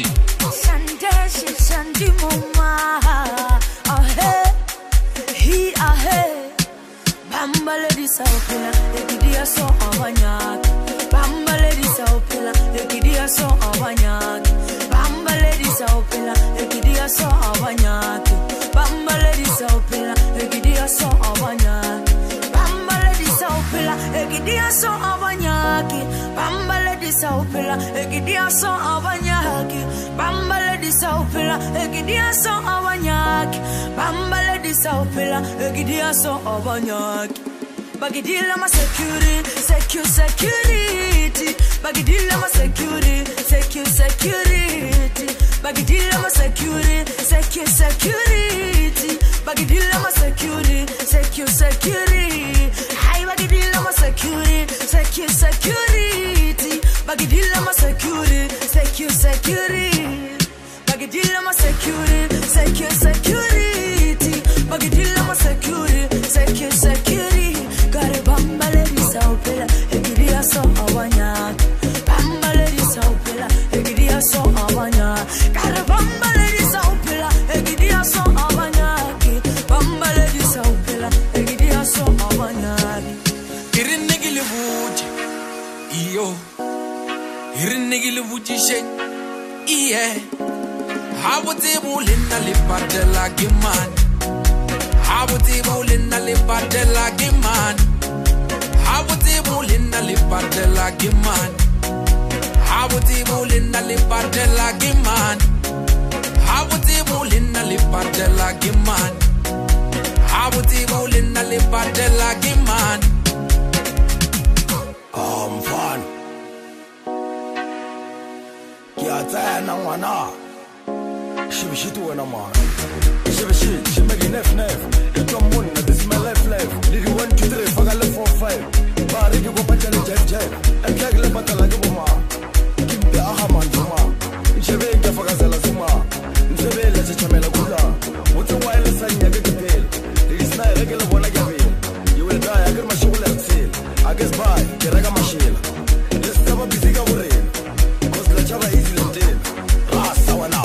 Shwazi. Shandeshi Shandi Moma. Ahe, he ahe. Bamba lady Saupila, Ekidia so Abanyak. Bamba lady Saupila, Ekidia so Abanyak. Bamba lady Saupila, Ekidia so Abanyak. Bamba lady Saupila, Ekidia so Abanyak. Bamba lady Saupila, Ekidia so Abanyak. Bamba lady Saupila, Ekidia so Abanyak. Bamba lady Saupila, Ekidia so Abanyak. Bamba lady Saupila, Ekidia so Abanyak. Bagidilla ma security, security. Bagidilla ma security, security. Bagidilla ma security, security. Bagidilla ma security, security. Hi bagidilla ma security, security. Bagidilla ma security, security. Bagidilla ma security, security. Bagidilla ma security, security. Gare bamba lady Saupila, Ekidia so Abanyak. Bamba lady Saupila, Ekidia so Abanyak. Gare bamba lady Saupila, Ekidia so Abanyak. Bamba lady Saupila, Ekidia so Abanyak. Irin nigili wuji, iyo. Irin nigili wuji shake, iye. Habuti bulina lipadela giman. Habuti bulina lipadela giman. Habuti bulina lipadela giman. Habuti bulina lipadela giman. Habuti bulina lipadela giman. Habuti bulina lipadela giman. I'm fun. Kiatana wana. Shibishi tu wana man. Shibishi, shimegi nef. Itomun na this my left. Did you 1 2 3 faga left 4 5. Bari ki ko pachale jet. Ekag le batala ki buma. Kimbe ahaman juma. Nchebe ya faga zala zuma. Nchebe le chachamela kula. Mutu wa ile sanya gekepel. This night regular bona gavel. You will die agar mashula sel. I guess bye, kiraga mashila. This taba busy ga burel. Cause la chava easy lentil. Rasa wana.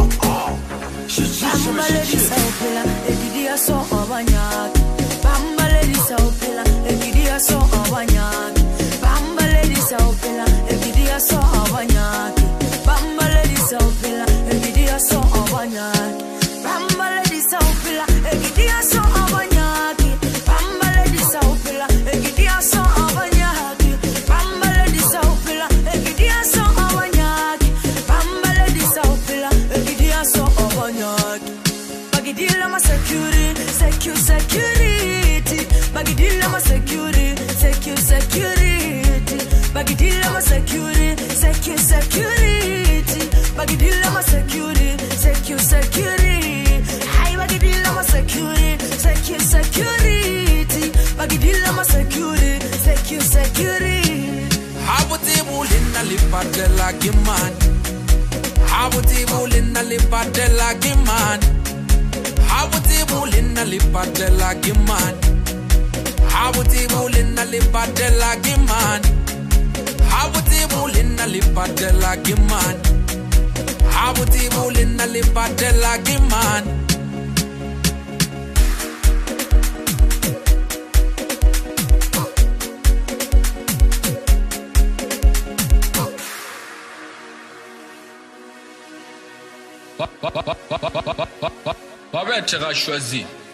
Bamba lady Saupila, Ekidia so Abanyak. Bamba lady Saupila, Ekidia so Abanyak. Bamba lady Saupila, Ekidia so Abanyak. Bamba lady Saupila, Ekidia so Abanyak. Bamba lady Saupila, Ekidia so Abanyak. Bamba lady Saupila, Ekidia so Abanyak. Bamba lady Saupila, Ekidia so Abanyak. Bamba lady Saupila, Ekidia so Abanyak. Bagidilla ma security, security. Bagidilla ma security, security. Bagidilla ma security, security. Bagidilla ma security, security. Hi bagidilla ma security, security. Bagidilla ma security, security. Habuti bulina lipadela giman. Habuti bulina lipadela giman. Habuti bulina lipadela giman. Habuti bulina lipadela giman. Habuti bulina lipadela giman. Habuti bulina lipadela giman. Shwazi.